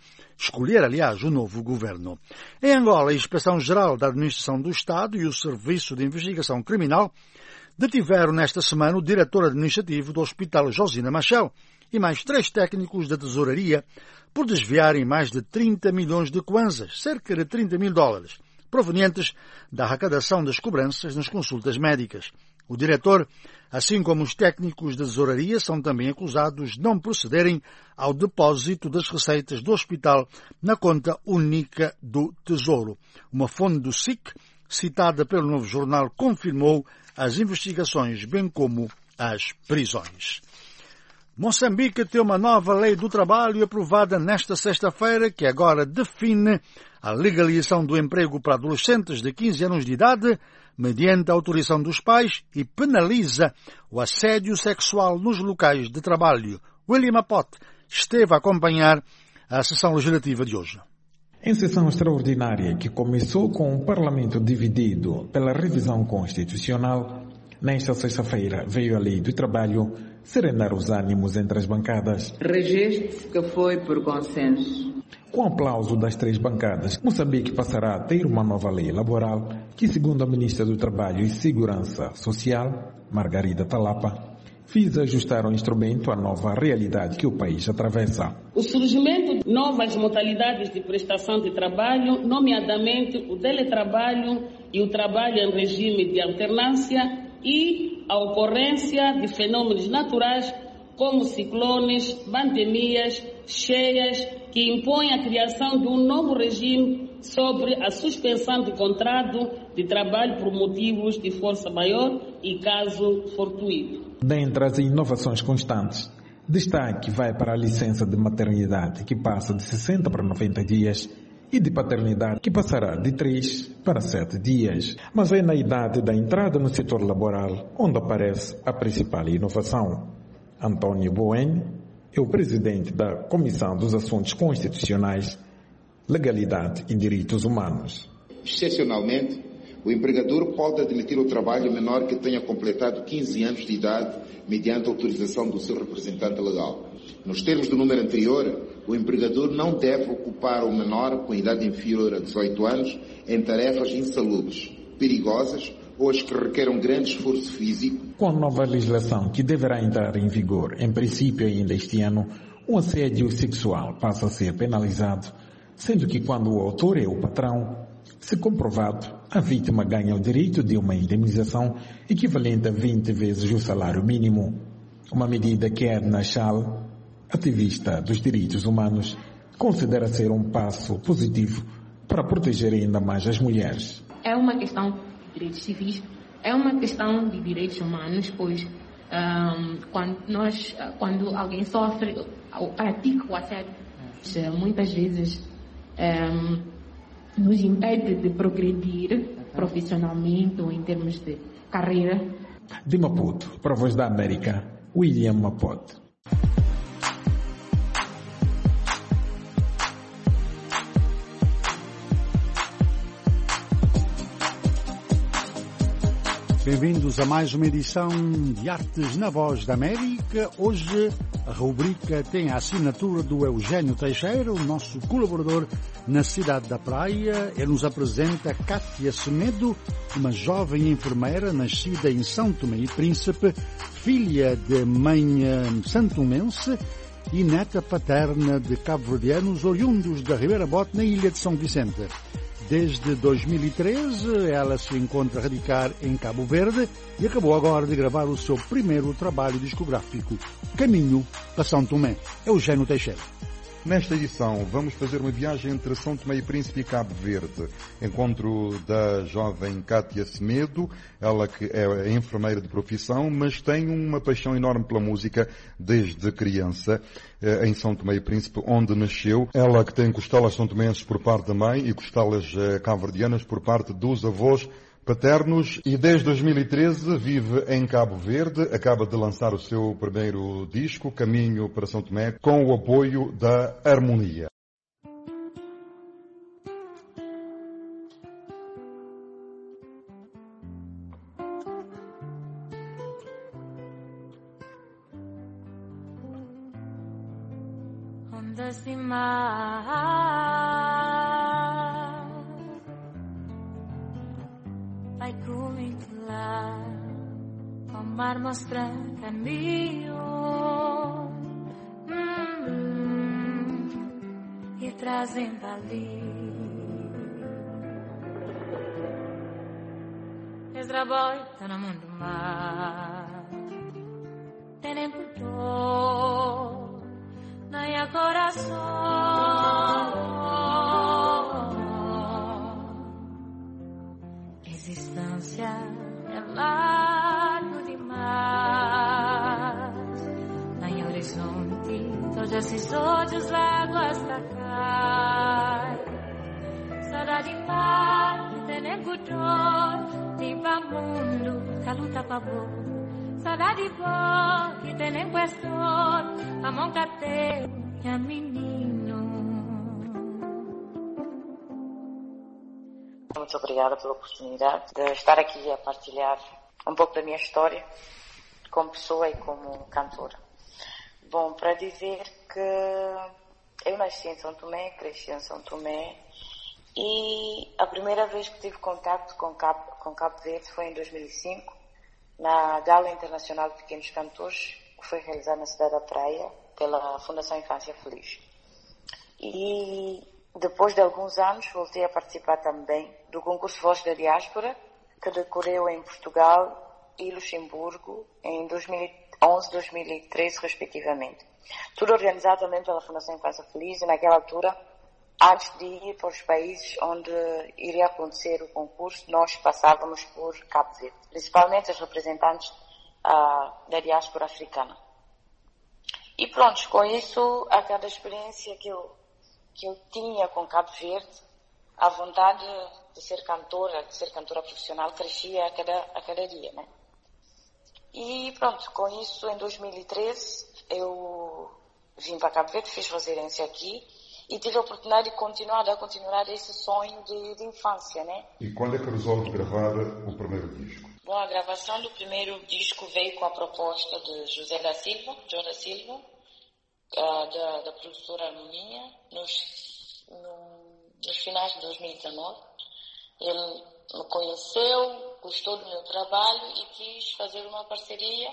governo. Em Angola, a Inspeção-Geral da Administração do Estado e o Serviço de Investigação Criminal detiveram nesta semana o diretor administrativo do Hospital Josina Machel e mais 3 técnicos da tesouraria por desviarem mais de 30 milhões de kwanzas, cerca de $30 mil, provenientes da arrecadação das cobranças nas consultas médicas. O diretor, assim como os técnicos da tesouraria, são também acusados de não procederem ao depósito das receitas do hospital na conta única do Tesouro. Uma fonte do SIC, citada pelo Novo Jornal, confirmou as investigações, bem como as prisões. Moçambique tem uma nova lei do trabalho aprovada nesta sexta-feira que agora define a legalização do emprego para adolescentes de 15 anos de idade mediante a autorização dos pais e penaliza o assédio sexual nos locais de trabalho. William Apote esteve a acompanhar a sessão legislativa de hoje. Em sessão extraordinária que começou com o Parlamento dividido pela revisão constitucional, nesta sexta-feira veio a Lei do Trabalho serenar os ânimos entre as bancadas. Registe que foi por consenso. Com aplauso das 3 bancadas, Moçambique passará a ter uma nova lei laboral que, segundo a Ministra do Trabalho e Segurança Social, Margarida Talapa, visa ajustar o instrumento à nova realidade que o país atravessa. O surgimento de novas modalidades de prestação de trabalho, nomeadamente o teletrabalho e o trabalho em regime de alternância, e a ocorrência de fenômenos naturais como ciclones, pandemias, cheias, que impõem a criação de um novo regime sobre a suspensão de contrato de trabalho por motivos de força maior e caso fortuito. Dentre as inovações constantes, destaque vai para a licença de maternidade, que passa de 60 para 90 dias, e de paternidade, que passará de 3 para 7 dias. Mas é na idade da entrada no setor laboral onde aparece a principal inovação. Antônio Boen é o presidente da Comissão dos Assuntos Constitucionais, Legalidade e Direitos Humanos. Excepcionalmente, o empregador pode admitir o trabalho menor que tenha completado 15 anos de idade mediante autorização do seu representante legal. Nos termos do número anterior, o empregador não deve ocupar o menor com idade inferior a 18 anos em tarefas insalubres, perigosas ou as que requeram grande esforço físico. Com a nova legislação que deverá entrar em vigor, em princípio ainda este ano, o assédio sexual passa a ser penalizado, sendo que quando o autor é o patrão, se comprovado, a vítima ganha o direito de uma indemnização equivalente a 20 vezes o salário mínimo. Uma medida que Edna Schall, ativista dos direitos humanos, considera ser um passo positivo para proteger ainda mais as mulheres. É uma questão de direitos civis, é uma questão de direitos humanos, pois quando alguém sofre ou pratica o assédio, muitas vezes nos impede de progredir profissionalmente ou em termos de carreira. De Maputo, para a Voz da América, William Mapote. Bem-vindos a mais uma edição de Artes na Voz da América. Hoje a rubrica tem a assinatura do Eugênio Teixeira, o nosso colaborador na cidade da Praia. Ele nos apresenta Cátia Semedo, uma jovem enfermeira nascida em São Tomé e Príncipe, filha de mãe santomense e neta paterna de cabo-verdianos oriundos da Ribeira Bote, na ilha de São Vicente. Desde 2013, ela se encontra a radicar em Cabo Verde e acabou agora de gravar o seu primeiro trabalho discográfico, Caminho para São Tomé. Eugênio Teixeira. Nesta edição, vamos fazer uma viagem entre São Tomé e Príncipe e Cabo Verde. Encontro da jovem Cátia Semedo, ela que é enfermeira de profissão, mas tem uma paixão enorme pela música desde criança, em São Tomé e Príncipe, onde nasceu. Ela que tem costelas são-tomenses por parte da mãe e costelas cabo-verdianas por parte dos avós paternos, e desde 2013 vive em Cabo Verde, acaba de lançar o seu primeiro disco, Caminho para São Tomé, com o apoio da Harmonia. Ondas de mar vai comigo lá, o mar mostra caminho e trazem ali Esdraboita no mundo mar, tem pudor na minha coração. Existência é largo demais, em horizonte todos esses olhos águas da cai. Saudade par que tem dor, tipo mundo que luta pra boa. Saudade boa que tem questão, a mão que tem e a menino. Muito obrigada pela oportunidade de estar aqui a partilhar um pouco da minha história como pessoa e como cantora. Bom, para dizer que eu nasci em São Tomé, cresci em São Tomé e a primeira vez que tive contato com Cabo Verde foi em 2005, na Gala Internacional de Pequenos Cantores, que foi realizada na cidade da Praia pela Fundação Infância Feliz. E depois de alguns anos voltei a participar também do concurso Voz da Diáspora, que decorreu em Portugal e Luxemburgo em 2011 e 2013 respectivamente. Tudo organizado também pela Fundação Infância Feliz e naquela altura, antes de ir para os países onde iria acontecer o concurso, nós passávamos por Cabo Verde, principalmente os representantes da diáspora africana. E pronto, com isso, a cada experiência que eu tinha com Cabo Verde, a vontade de ser cantora profissional crescia a cada dia, né? E pronto, com isso, em 2013, eu vim para Cabo Verde, fiz residência aqui e tive a oportunidade de continuar esse sonho de infância, né? E quando é que resolve gravar o primeiro disco? Bom, a gravação do primeiro disco veio com a proposta de João da Silva, da produtora Harmonia, nos finais de 2019. Ele me conheceu, gostou do meu trabalho e quis fazer uma parceria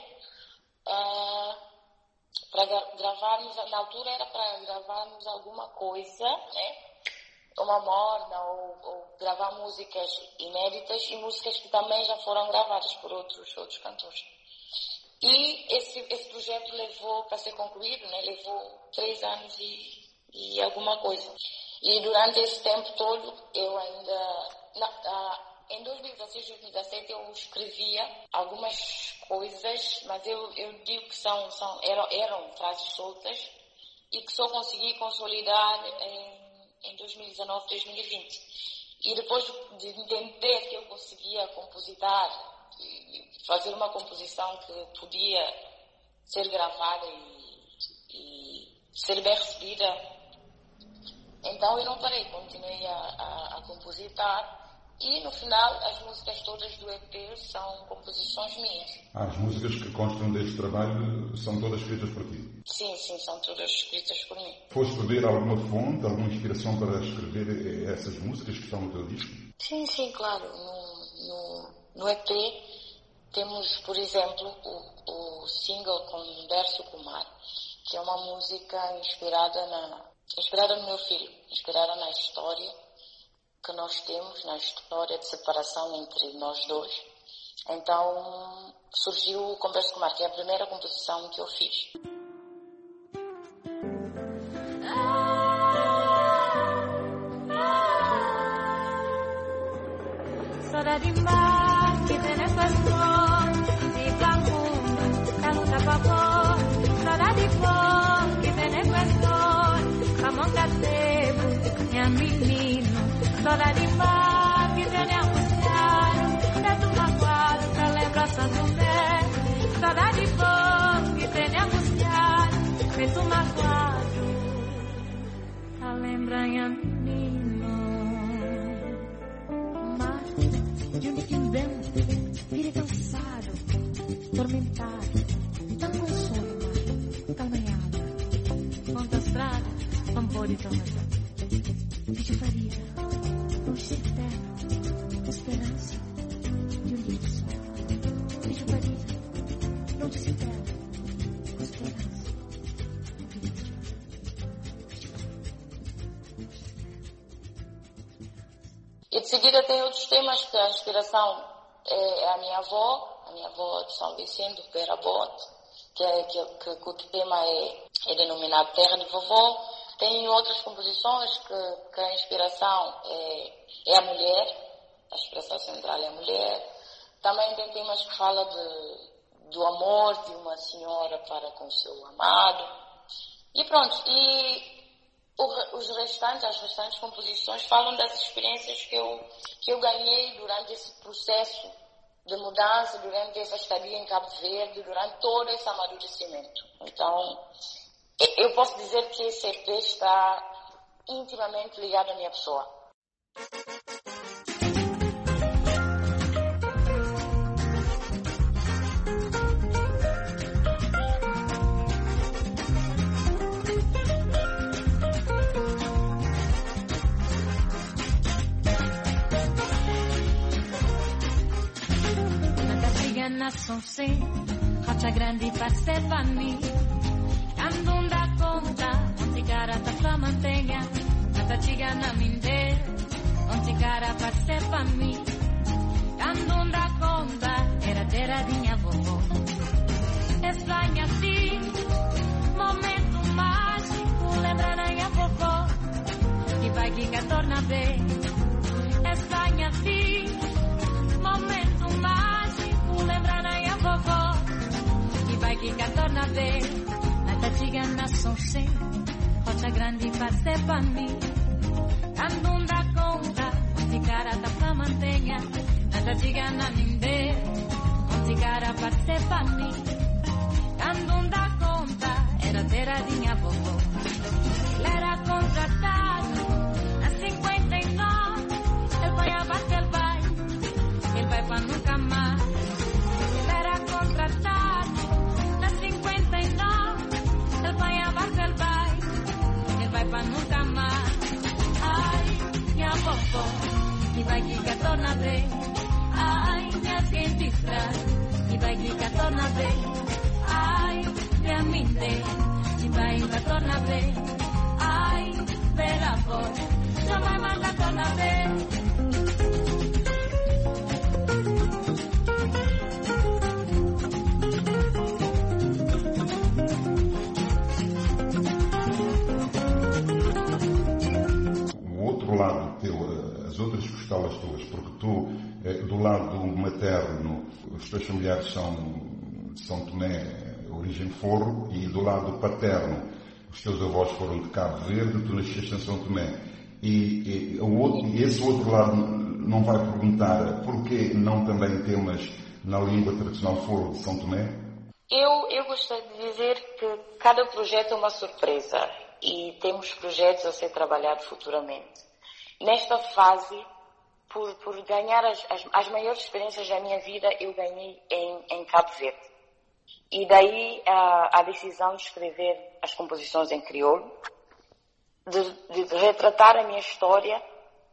para gravarmos. Na altura era para gravarmos alguma coisa, né? Uma morna ou gravar músicas inéditas e músicas que também já foram gravadas por outros cantores. E esse projeto levou para ser concluído, né? Levou 3 anos e alguma coisa. E durante esse tempo todo eu ainda... em 2016 e 2017 eu escrevia algumas coisas, mas eu digo que eram frases soltas e que só consegui consolidar em 2019, 2020. E depois de entender que eu conseguia compositar, fazer uma composição que podia ser gravada e ser bem recebida, então eu não parei, continuei a compositar. E no final, as músicas todas do EP são composições minhas. As músicas que constam deste trabalho são todas escritas por ti? Sim, são todas escritas por mim. Foste ver alguma fonte, alguma inspiração para escrever essas músicas que estão no teu disco? Sim, claro. No EP temos, por exemplo, o single com Dersu Kumar, que é uma música inspirada no meu filho, inspirada na história que nós temos, na história de separação entre nós dois. Então surgiu o Converso com o Mar, que é a primeira composição que eu fiz. Saudade mar que tem passou, de bagunça, caluta pavor. Saudade for que tem passou, a mão catebo, minha menina. Saudade mar que tem angustiado, dentro do quadro, pra lembrança do meu. Saudade for que tem angustiado, dentro do quadro, pra lembrar minha menina. Mar de onde que vem, vire cansado, tormentado, tão com sono, mar, calmanhado, ponta estrada, tambor e tomada. Vídeo faria. Luz eterna, esperança de um dia só. Vídeo parida, luz eterna, esperança. E de seguida tem outros temas que a inspiração é a minha avó de São Vicente, do Perabote, que o tema é denominado Terra de Vovó. Tem outras composições que a inspiração é a mulher, a expressão central é a mulher. Também tem temas que falam do amor de uma senhora para com o seu amado. E pronto, as restantes composições falam das experiências que eu ganhei durante esse processo de mudança, durante essa estadia em Cabo Verde, durante todo esse amadurecimento. Então, eu posso dizer que esse EP está intimamente ligado à minha pessoa. Nação sem racha grande para ser para mim. Quando dá conta, onde cara tá pra mantenha, nada chega na minde, onde cara para ser para mim. Quando dá conta, era terra de minha vovó. Estranha assim, momento mágico, lembra da minha vovó, e vai que torna bem. Estranha assim, momento mágico, lembra da minha vovó, e vai que torna bem. Nada chega na São Sem, rocha grande para ser para mim. Quando dá conta, onde cara tá pra mantenha, nada chega na minde, onde cara para ser para mim. Quando dá conta, era terra de minha vovó. Ela era contratada extra, e vai que torna bem. Ai, minha mente, e vai que torna bem. Ai, bela voz, jamais mais torna bem. Lado teu, as outras costelas tuas, porque tu, do lado materno, os teus familiares são de São Tomé, origem Forro, e do lado paterno, os teus avós foram de Cabo Verde, tu nasceste em São Tomé. E esse outro lado não vai perguntar porquê não também temas na língua tradicional Forro de São Tomé? Eu gostaria de dizer que cada projeto é uma surpresa e temos projetos a ser trabalhados futuramente. Nesta fase, por ganhar as maiores experiências da minha vida, eu ganhei em Cabo Verde. E daí a decisão de escrever as composições em crioulo, de retratar a minha história,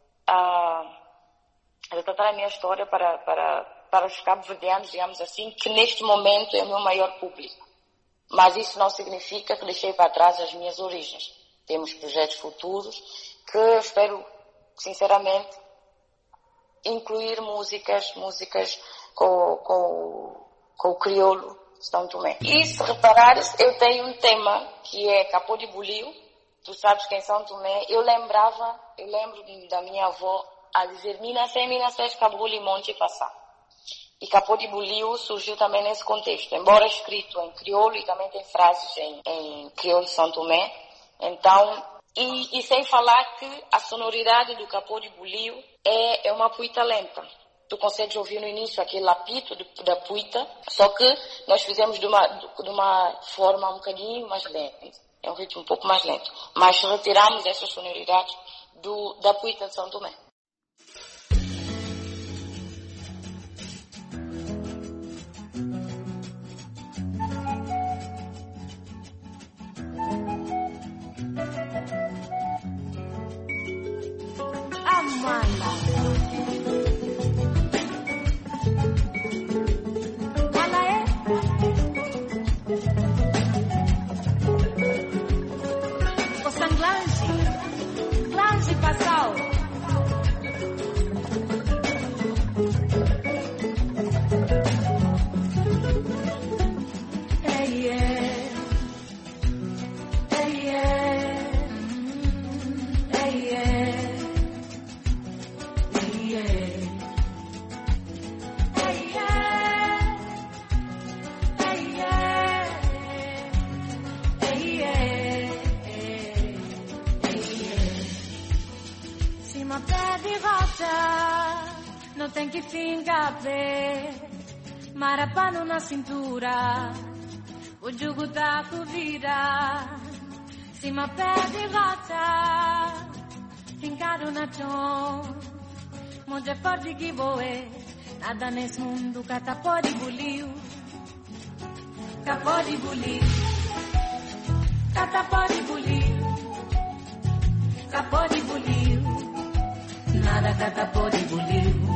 para os cabo-verdianos, digamos assim, que neste momento é o meu maior público. Mas isso não significa que deixei para trás as minhas origens. Temos projetos futuros que eu espero, sinceramente, incluir músicas com o crioulo de São Tomé. E se reparares, eu tenho um tema que é Capô de Buliu. Tu sabes que em São Tomé eu lembro da minha avó a dizer Minas Cabo Limonte passar. E Capô de Buliu surgiu também nesse contexto, embora escrito em crioulo e também tem frases em crioulo de São Tomé. Então, e sem falar que a sonoridade do Capô de Buliu é uma puita lenta. Tu consegues ouvir no início aquele lapito da puita, só que nós fizemos de uma forma um bocadinho mais lenta. É um ritmo um pouco mais lento. Mas retiramos essa sonoridade da puita de São Tomé. Não tem que ficar pé, marapano na cintura, o jugo tá com vida, cima pé de rata, fincado na chão, monte forte que voe, nada nesse mundo que capô de buliu, capô de buliu, capô de buliu, capô de buliu, nada que capô de buliu.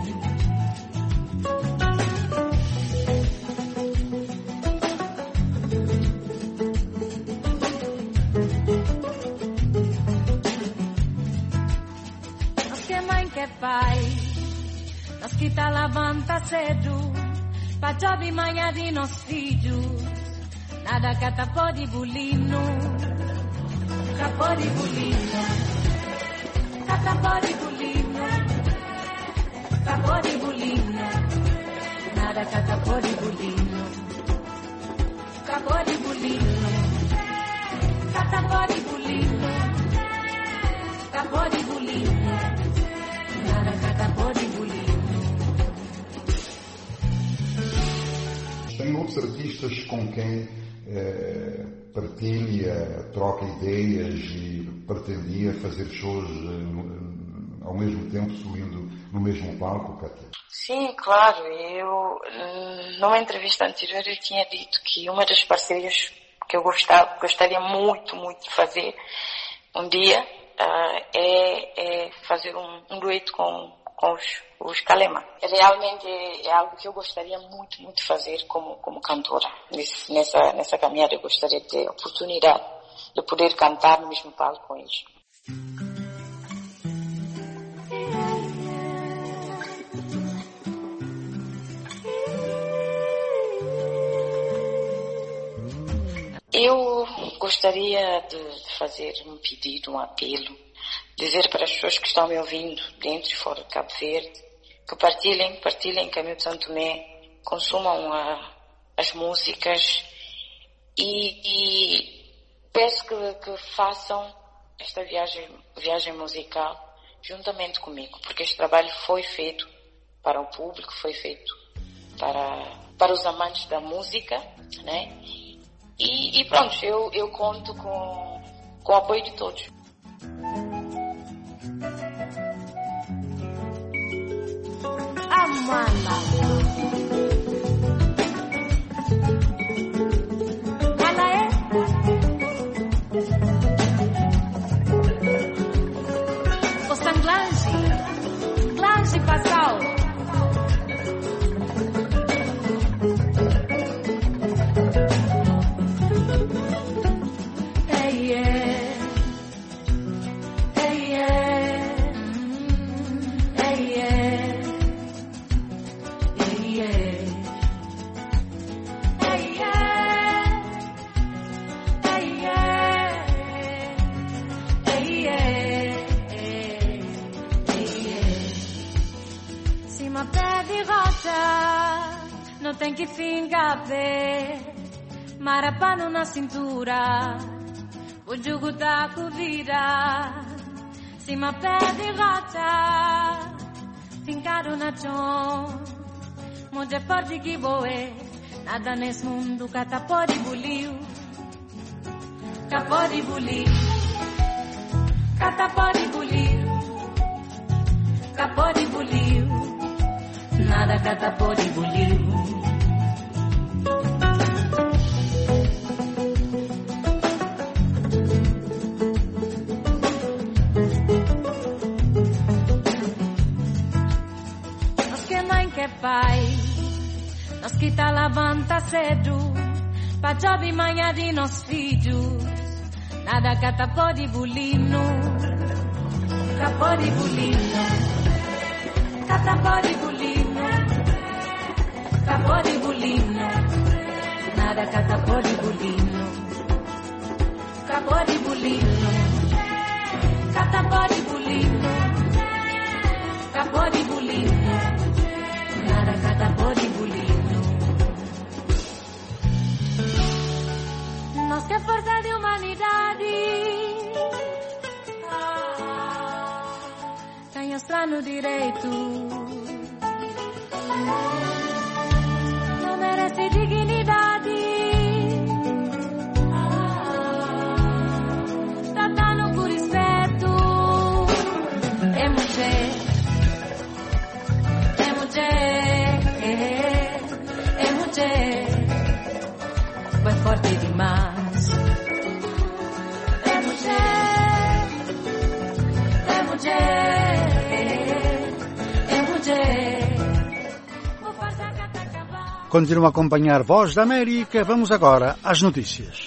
Pai, nós que tá levanta cedo, pra job manhã de nós filhos, nada que capô de bulino, capô de bulino, capô de bulino, capô de bulino, nada que capô de bulino, capô de bulino, capô de bulino, capô de bulino. Tem outros artistas com quem partilha, troca ideias e pretendia fazer shows ao mesmo tempo, subindo no mesmo palco, Cátia? Sim, claro. Eu, numa entrevista anterior, eu tinha dito que uma das parcerias que eu gostaria muito, muito de fazer um dia é fazer um dueto com os calema. Realmente é algo que eu gostaria muito de fazer como cantora. Nessa caminhada eu gostaria de ter a oportunidade de poder cantar no mesmo palco com eles. Eu gostaria de fazer um pedido, um apelo, dizer para as pessoas que estão me ouvindo dentro e fora de Cabo Verde, que partilhem Caminho de Santo Tomé, consumam as músicas e peço que façam esta viagem musical juntamente comigo, porque este trabalho foi feito para o público, foi feito para os amantes da música, né? E pronto, eu conto com o apoio de todos. Glange Passal. Não tem que ficar pé, marapano na cintura, o jugo da corrida, cima pé de rota, fincado na chão, onde é forte que boé, nada nesse mundo que tá pode buliu, que pode bulir, que tá pode bulir, que pode bulir, nada que tá pode bulir. Pai, nós que tá levanta cedo, pra job e manhã de nossos filhos, nada que tá pode bulino, que pode bulino, que tá pode bulino, que pode bulino, nada que tá pode bulino, que pode bulino, que tá pode bulino, que pode bulino. Nada cata pode bulino. Nós que é força de humanidade, tem estranho direito, não merece dignidade, tratando por respeito, é mulher. Fue forte demais. É mulher, é mulher, é mulher. Continua a acompanhar Voz da América. Vamos agora às notícias.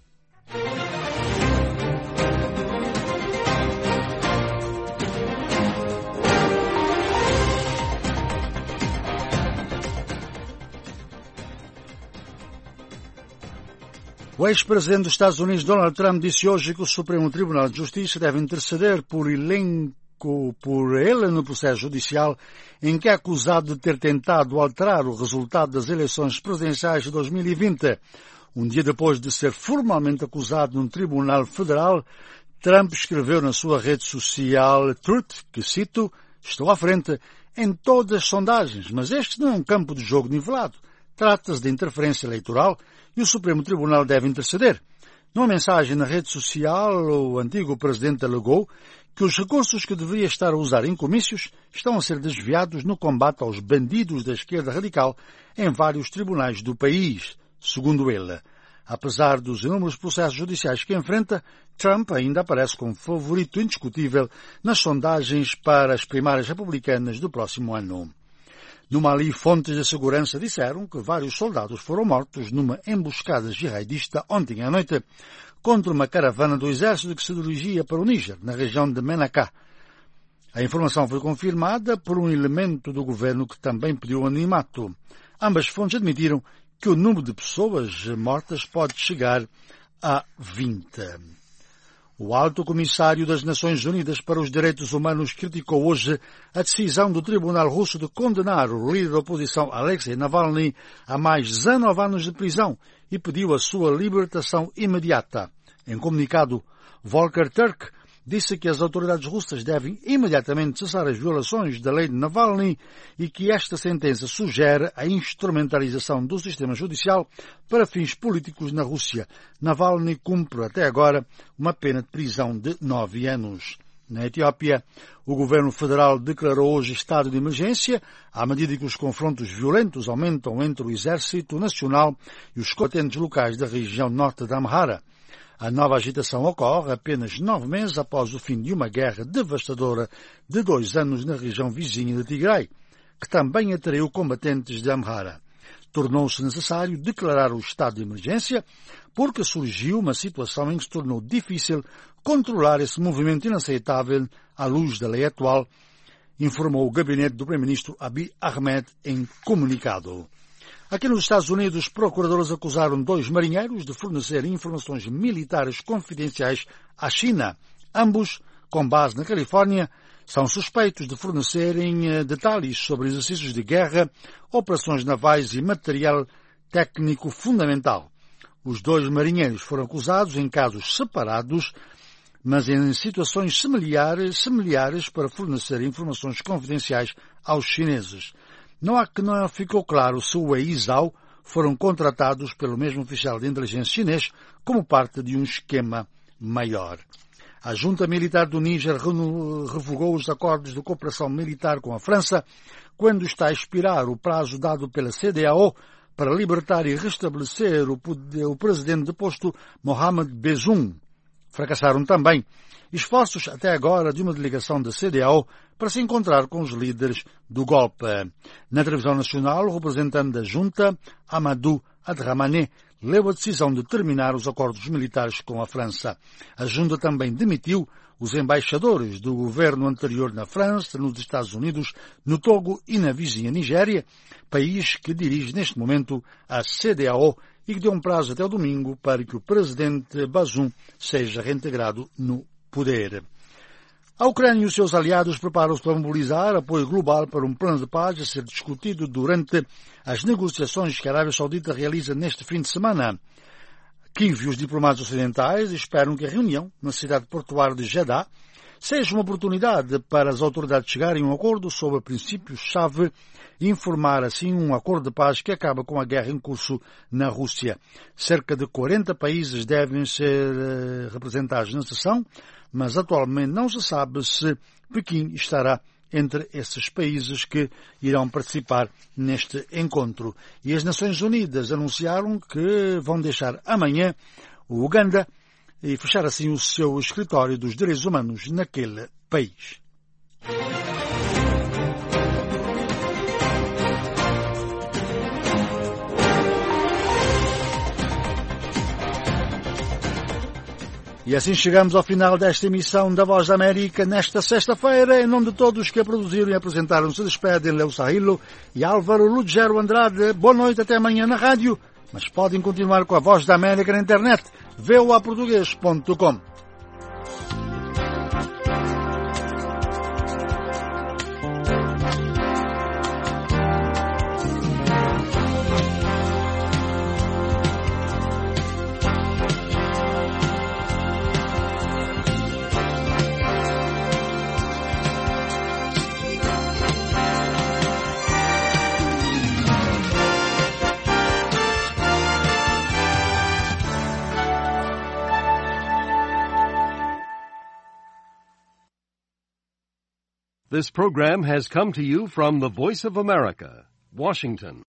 O ex-presidente dos Estados Unidos, Donald Trump, disse hoje que o Supremo Tribunal de Justiça deve interceder por ele no processo judicial em que é acusado de ter tentado alterar o resultado das eleições presidenciais de 2020. Um dia depois de ser formalmente acusado num tribunal federal, Trump escreveu na sua rede social Truth, que cito, estou à frente em todas as sondagens, mas este não é um campo de jogo nivelado. Trata-se de interferência eleitoral e o Supremo Tribunal deve interceder. Numa mensagem na rede social, o antigo presidente alegou que os recursos que deveria estar a usar em comícios estão a ser desviados no combate aos bandidos da esquerda radical em vários tribunais do país. Segundo ele, Apesar dos inúmeros processos judiciais que enfrenta, Trump ainda aparece como favorito indiscutível nas sondagens para as primárias republicanas do próximo ano. No Mali, fontes de segurança disseram que vários soldados foram mortos numa emboscada jihadista ontem à noite contra uma caravana do exército que se dirigia para o Níger, na região de Menaka. A informação foi confirmada por um elemento do governo que também pediu anonimato. Ambas fontes admitiram que o número de pessoas mortas pode chegar a 20. O Alto Comissário das Nações Unidas para os Direitos Humanos criticou hoje a decisão do Tribunal Russo de condenar o líder da oposição Alexei Navalny a mais 19 anos de prisão e pediu a sua libertação imediata. Em comunicado, Volker Turk disse que as autoridades russas devem imediatamente cessar as violações da lei de Navalny e que esta sentença sugere a instrumentalização do sistema judicial para fins políticos na Rússia. Navalny cumpre até agora uma pena de prisão de 9 anos. Na Etiópia, o governo federal declarou hoje estado de emergência à medida que os confrontos violentos aumentam entre o Exército Nacional e os combatentes locais da região norte da Amhara. A nova agitação ocorre apenas 9 meses após o fim de uma guerra devastadora de 2 anos na região vizinha de Tigray, que também atraiu combatentes de Amhara. Tornou-se necessário declarar o estado de emergência porque surgiu uma situação em que se tornou difícil controlar esse movimento inaceitável à luz da lei atual, informou o gabinete do primeiro-ministro Abiy Ahmed em comunicado. Aqui nos Estados Unidos, os procuradores acusaram 2 marinheiros de fornecer informações militares confidenciais à China. Ambos, com base na Califórnia, são suspeitos de fornecerem detalhes sobre exercícios de guerra, operações navais e material técnico fundamental. Os 2 marinheiros foram acusados em casos separados, mas em situações semelhantes para fornecer informações confidenciais aos chineses. Não ficou claro se o Wei e Zhao foram contratados pelo mesmo oficial de inteligência chinês como parte de um esquema maior. A junta militar do Níger revogou os acordos de cooperação militar com a França quando está a expirar o prazo dado pela CEDEAO para libertar e restabelecer o presidente deposto Mohamed Bazoum. Fracassaram também esforços até agora de uma delegação da CEDEAO para se encontrar com os líderes do golpe. Na televisão nacional, o representante da junta, Amadou Adramane, leu a decisão de terminar os acordos militares com a França. A junta também demitiu os embaixadores do governo anterior na França, nos Estados Unidos, no Togo e na vizinha Nigéria, país que dirige neste momento a CEDEAO e que deu um prazo até o domingo para que o presidente Bazoum seja reintegrado no poder. A Ucrânia e os seus aliados preparam-se para mobilizar apoio global para um plano de paz a ser discutido durante as negociações que a Arábia Saudita realiza neste fim de semana. Kiev e os diplomatas ocidentais esperam que a reunião na cidade portuária de Jeddah seja uma oportunidade para as autoridades chegarem a um acordo sobre princípios-chave e informar assim um acordo de paz que acaba com a guerra em curso na Rússia. Cerca de 40 países devem ser representados na sessão, mas atualmente não se sabe se Pequim estará entre esses países que irão participar neste encontro. E as Nações Unidas anunciaram que vão deixar amanhã o Uganda e fechar assim o seu escritório dos direitos humanos naquele país. E assim chegamos ao final desta emissão da Voz da América nesta sexta-feira. Em nome de todos que a produziram e apresentaram, se despedem Leo Sahilo e Álvaro Lugero Andrade. Boa noite, até amanhã na rádio, mas podem continuar com a Voz da América na internet, voaportugues.com. This program has come to you from the Voice of America, Washington.